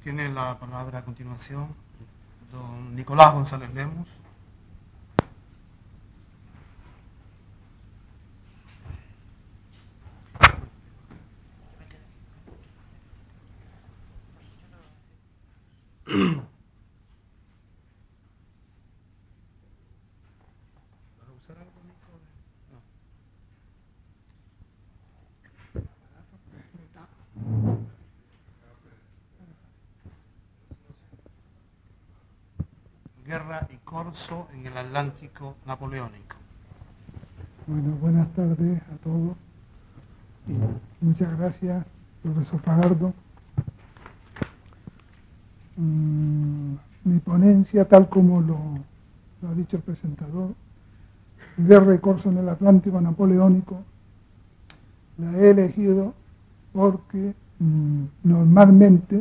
Tiene la palabra a continuación don Nicolás González Lemus. Guerra y corso en el Atlántico napoleónico. Bueno, buenas tardes a todos. Muchas gracias, profesor Fajardo. Mi ponencia, tal como lo ha dicho el presentador, Guerra y corso en el Atlántico napoleónico, la he elegido porque normalmente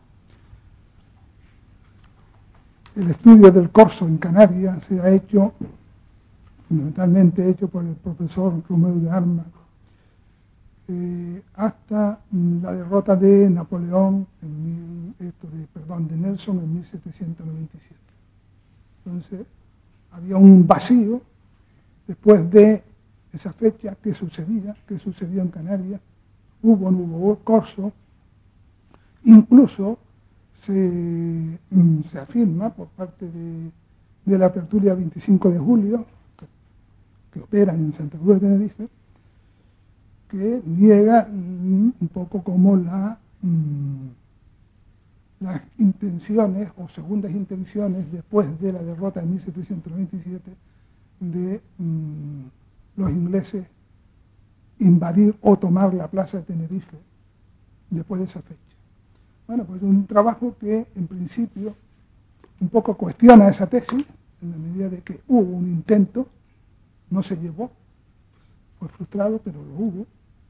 el estudio del corso en Canarias se ha hecho, fundamentalmente hecho por el profesor Romeu de Armas, hasta la derrota de Napoleón, de Nelson en 1797. Entonces, había un vacío después de esa fecha. ¿Qué sucedió en Canarias? No hubo corso. Incluso se afirma por parte de la tertulia 25 de julio, que opera en Santa Cruz de Tenerife, que niega un poco como las intenciones o segundas intenciones después de la derrota en 1797 de los ingleses invadir o tomar la plaza de Tenerife después de esa fecha. Bueno, pues un trabajo que en principio un poco cuestiona esa tesis, en la medida de que hubo un intento, no se llevó, fue frustrado, pero lo hubo.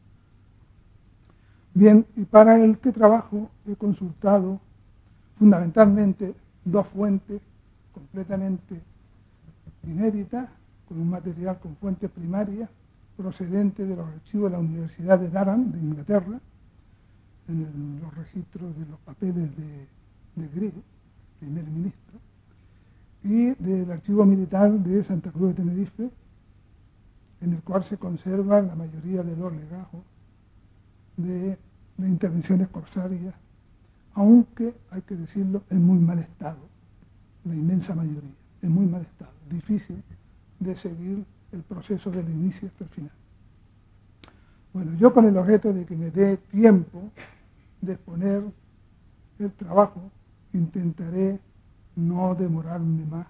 Bien, y para este trabajo he consultado fundamentalmente dos fuentes completamente inéditas, con un material con fuentes primarias procedente de los archivos de la Universidad de Durham, de Inglaterra, en los registros de los papeles de Grigg, primer ministro, y del archivo militar de Santa Cruz de Tenerife, en el cual se conserva la mayoría de los legajos de intervenciones corsarias, aunque, hay que decirlo, en muy mal estado, la inmensa mayoría, en muy mal estado, difícil de seguir el proceso del inicio hasta el final. Bueno, yo, con el objeto de que me dé tiempo de exponer el trabajo, intentaré no demorarme más.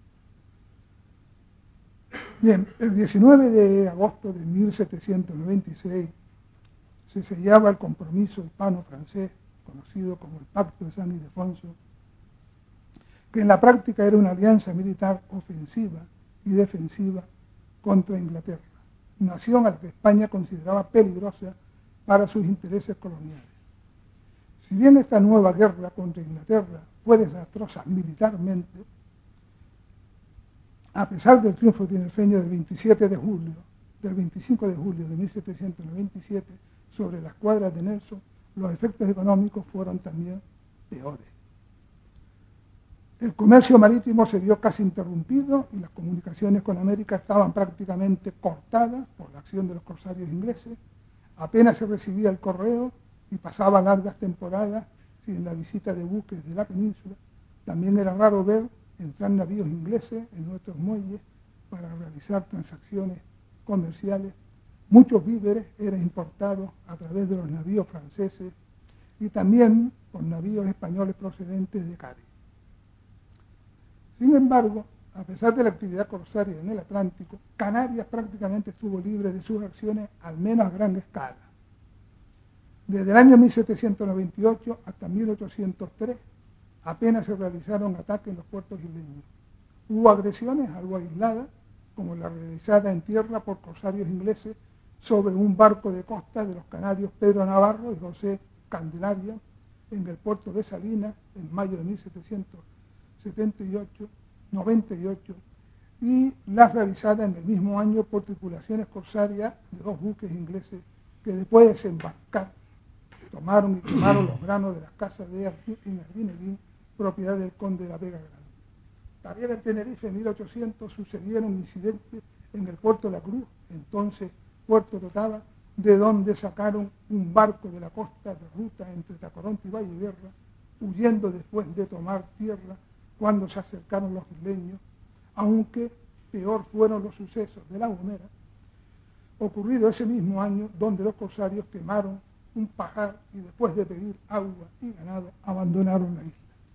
Bien, el 19 de agosto de 1796 se sellaba el compromiso hispano-francés, conocido como el Pacto de San Ildefonso, que en la práctica era una alianza militar ofensiva y defensiva contra Inglaterra, nación a la que España consideraba peligrosa para sus intereses coloniales. Si bien esta nueva guerra contra Inglaterra fue desastrosa militarmente, a pesar del triunfo tinerfeño del 25 de julio de 1797 sobre las escuadras de Nelson, los efectos económicos fueron también peores. El comercio marítimo se vio casi interrumpido y las comunicaciones con América estaban prácticamente cortadas por la acción de los corsarios ingleses. Apenas se recibía el correo y pasaba largas temporadas sin la visita de buques de la península. También era raro ver entrar navíos ingleses en nuestros muelles para realizar transacciones comerciales. Muchos víveres eran importados a través de los navíos franceses y también por navíos españoles procedentes de Cádiz. Sin embargo, a pesar de la actividad corsaria en el Atlántico, Canarias prácticamente estuvo libre de sus acciones, al menos a gran escala. Desde el año 1798 hasta 1803, apenas se realizaron ataques en los puertos isleños. Hubo agresiones algo aisladas, como la realizada en tierra por corsarios ingleses sobre un barco de costa de los canarios Pedro Navarro y José Candelaria en el puerto de Salinas en mayo de 98, y las realizadas en el mismo año por tripulaciones corsarias de dos buques ingleses que, después de desembarcar tomaron y quemaron los granos de las casas de Arguineguín, propiedad del conde de la Vega Grande. También en Tenerife, en 1800, sucedieron incidentes en el puerto de la Cruz, entonces Puerto Totava, de donde sacaron un barco de la costa de ruta entre Tacoronte y Valleguerra, huyendo después de tomar tierra cuando se acercaron los isleños, aunque peor fueron los sucesos de La Gomera, ocurrido ese mismo año, donde los corsarios quemaron un pajar y después de pedir agua y ganado abandonaron la isla.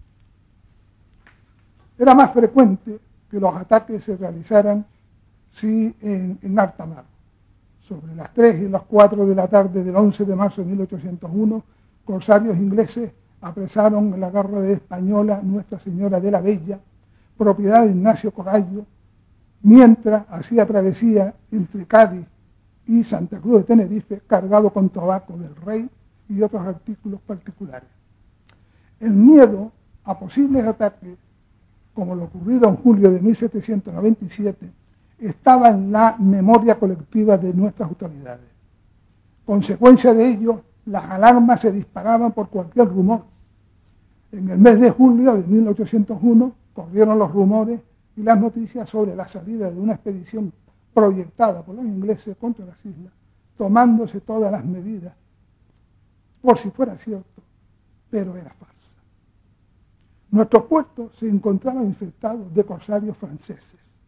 Era más frecuente que los ataques se realizaran en alta mar. Sobre las 3 y las 4 de la tarde del 11 de marzo de 1801, corsarios ingleses apresaron en la garra de Española Nuestra Señora de la Bella, propiedad de Ignacio Corallo, mientras hacía travesía entre Cádiz y Santa Cruz de Tenerife, cargado con tabaco del rey y otros artículos particulares. El miedo a posibles ataques, como lo ocurrido en julio de 1797, estaba en la memoria colectiva de nuestras autoridades. Consecuencia de ello, las alarmas se disparaban por cualquier rumor. En el mes de julio de 1801 corrieron los rumores y las noticias sobre la salida de una expedición proyectada por los ingleses contra las islas, tomándose todas las medidas, por si fuera cierto, pero era falsa. Nuestros puertos se encontraban infestados de corsarios franceses,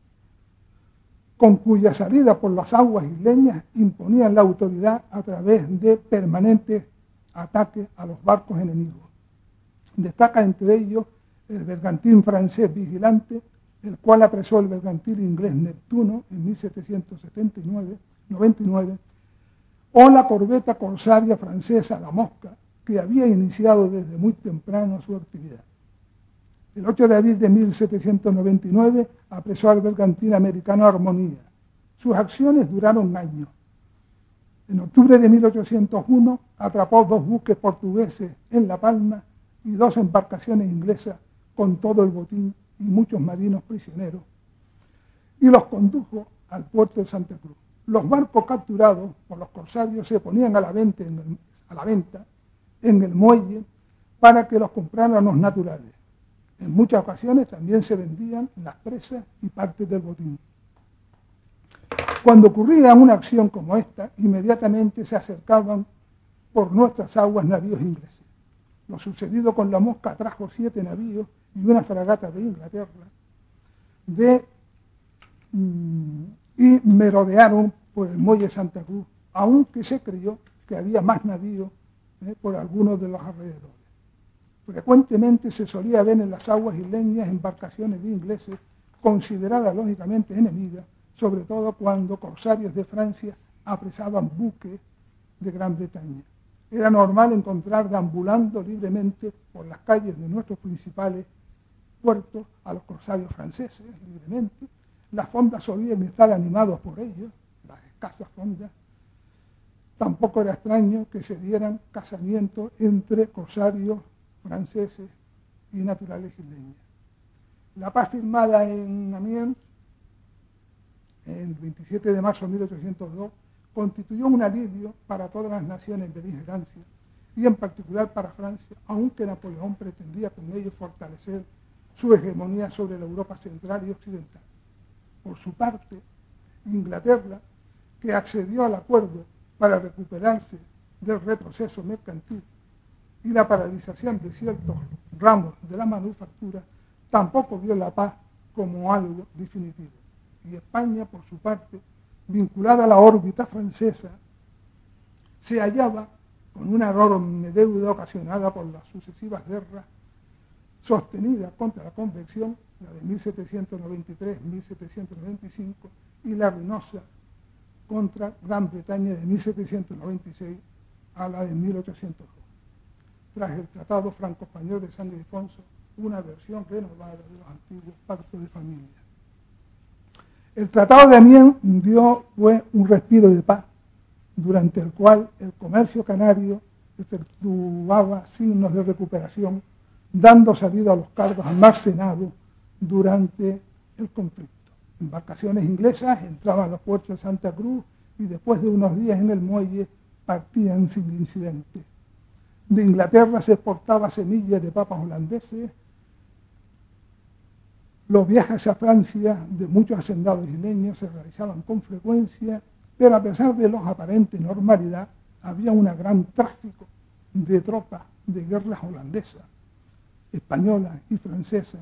con cuya salida por las aguas isleñas imponían la autoridad a través de permanentes ataques a los barcos enemigos. Destaca entre ellos el bergantín francés Vigilante, el cual apresó el bergantín inglés Neptuno en 1799, o la corbeta corsaria francesa La Mosca, que había iniciado desde muy temprano su actividad. El 8 de abril de 1799 apresó al bergantín americano Armonía. Sus acciones duraron años. En octubre de 1801 atrapó 2 buques portugueses en La Palma y 2 embarcaciones inglesas con todo el botín y muchos marinos prisioneros, y los condujo al puerto de Santa Cruz. Los barcos capturados por los corsarios se ponían a la venta en el muelle para que los compraran los naturales. En muchas ocasiones también se vendían las presas y partes del botín. Cuando ocurría una acción como esta, inmediatamente se acercaban por nuestras aguas navíos ingleses. Lo sucedido con La Mosca trajo 7 navíos y una fragata de Inglaterra y merodearon por el muelle Santa Cruz, aunque se creyó que había más navíos por algunos de los alrededores. Frecuentemente se solía ver en las aguas isleñas embarcaciones de ingleses consideradas lógicamente enemigas, sobre todo cuando corsarios de Francia apresaban buques de Gran Bretaña. Era normal encontrar deambulando libremente por las calles de nuestros principales puertos a los corsarios franceses, libremente. Las fondas solían estar animados por ellos, las escasas fondas. Tampoco era extraño que se dieran casamientos entre corsarios franceses y naturales isleñas. La paz firmada en Amiens el 27 de marzo de 1802 constituyó un alivio para todas las naciones de beligerancia y en particular para Francia, aunque Napoleón pretendía con ello fortalecer su hegemonía sobre la Europa central y occidental. Por su parte, Inglaterra, que accedió al acuerdo para recuperarse del retroceso mercantil y la paralización de ciertos ramos de la manufactura, tampoco vio la paz como algo definitivo. Y España, por su parte, vinculada a la órbita francesa, se hallaba con una enorme deuda ocasionada por las sucesivas guerras sostenidas contra la Convención, la de 1793-1795, y la ruinosa contra Gran Bretaña de 1796 a la de 1802. Tras el Tratado Franco-Español de San Ildefonso, una versión renovada de los antiguos pactos de familia. El Tratado de Amiens fue un respiro de paz, durante el cual el comercio canario efectuaba signos de recuperación, dando salida a los cargos almacenados durante el conflicto. Embarcaciones inglesas entraban a los puertos de Santa Cruz y después de unos días en el muelle partían sin incidente. De Inglaterra se exportaba semillas de papas holandeses. Los viajes a Francia de muchos hacendados isleños se realizaban con frecuencia, pero a pesar de la aparente normalidad, había un gran tráfico de tropas de guerras holandesas, españolas y francesas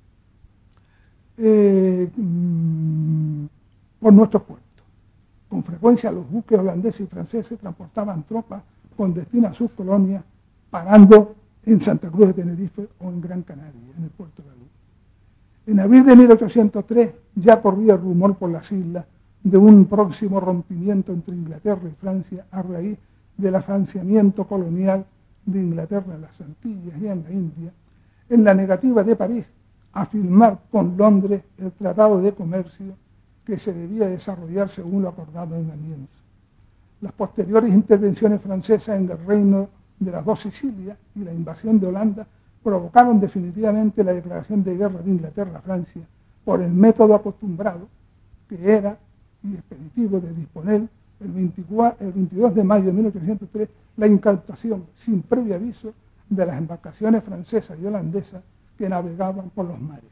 por nuestros puertos. Con frecuencia los buques holandeses y franceses transportaban tropas con destino a sus colonias, parando en Santa Cruz de Tenerife o en Gran Canaria, en el puerto de la Luz. En abril de 1803 ya corría el rumor por las islas de un próximo rompimiento entre Inglaterra y Francia a raíz del afianzamiento colonial de Inglaterra en las Antillas y en la India, en la negativa de París a firmar con Londres el Tratado de Comercio que se debía desarrollar según lo acordado en Amiens. Las posteriores intervenciones francesas en el reino de las dos Sicilias y la invasión de Holanda provocaron definitivamente la declaración de guerra de Inglaterra a Francia por el método acostumbrado, que era y expeditivo de disponer el 22 de mayo de 1803 la incautación sin previo aviso de las embarcaciones francesas y holandesas que navegaban por los mares.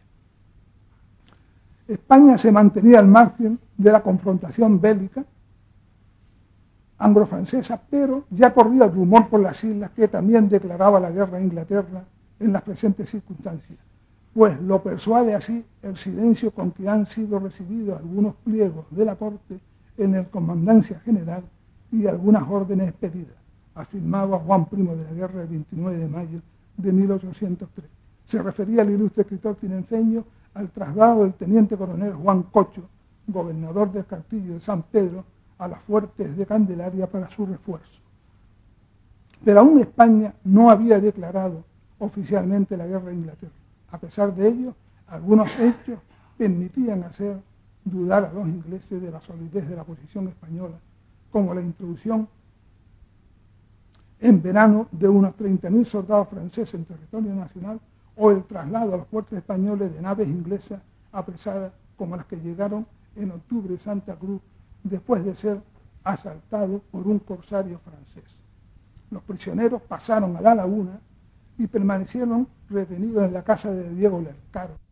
España se mantenía al margen de la confrontación bélica anglo-francesa, pero ya corría el rumor por las islas que también declaraba la guerra a Inglaterra en las presentes circunstancias, pues lo persuade así el silencio con que han sido recibidos algunos pliegos de la corte en el Comandancia General y algunas órdenes expedidas, afirmaba Juan I de la Guerra el 29 de mayo de 1803. Se refería el ilustre escritor tinerfeño al traslado del teniente coronel Juan Cocho, gobernador del Castillo de San Pedro, a las fuertes de Candelaria para su refuerzo. Pero aún España no había declarado oficialmente la guerra a Inglaterra. A pesar de ello, algunos hechos permitían hacer dudar a los ingleses de la solidez de la posición española, como la introducción en verano de unos 30.000 soldados franceses en territorio nacional o el traslado a los puertos españoles de naves inglesas apresadas como las que llegaron en octubre de Santa Cruz después de ser asaltados por un corsario francés. Los prisioneros pasaron a la laguna y permanecieron retenidos en la casa de Diego Lercaro.